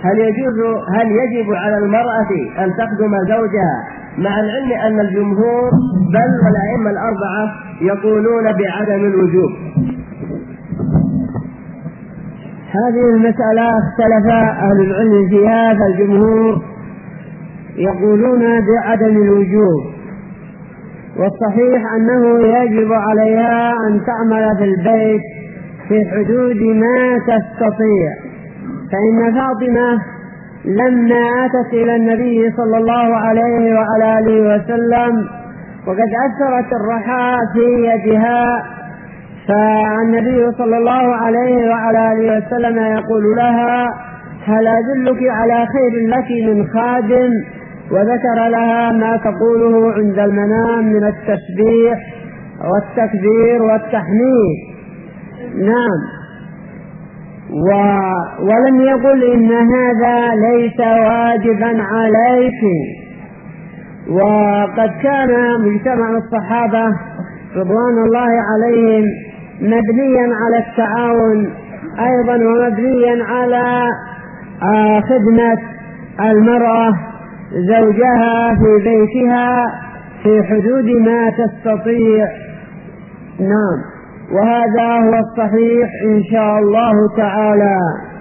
هل يجب على المرأة أن تخدم زوجها، مع العلم أن الجمهور بل والأئمة الأربعة يقولون بعدم الوجوب؟ هذه المسألة اختلف أهل العلم فيها، فالجمهور يقولون بعدم الوجوب، والصحيح أنه يجب عليها أن تعمل في البيت في حدود ما تستطيع. فإن فاطمة لما أتت إلى النبي صلى الله عليه وعلى آله وسلم وقد أثرت الرحى في يدها، فالنبي صلى الله عليه وعلى آله وسلم يقول لها: هل أدلك على خير لك من خادم؟ وذكر لها ما تقوله عند المنام من التسبيح والتكبير والتحميد. نعم. ولم يقل إن هذا ليس واجبا عليك. وقد كان مجتمع الصحابة رضوان الله عليهم مبنيا على التعاون أيضا، ومبنيا على خدمة المرأة زوجها في بيتها في حدود ما تستطيع. نعم، وهذا هو الصحيح إن شاء الله تعالى.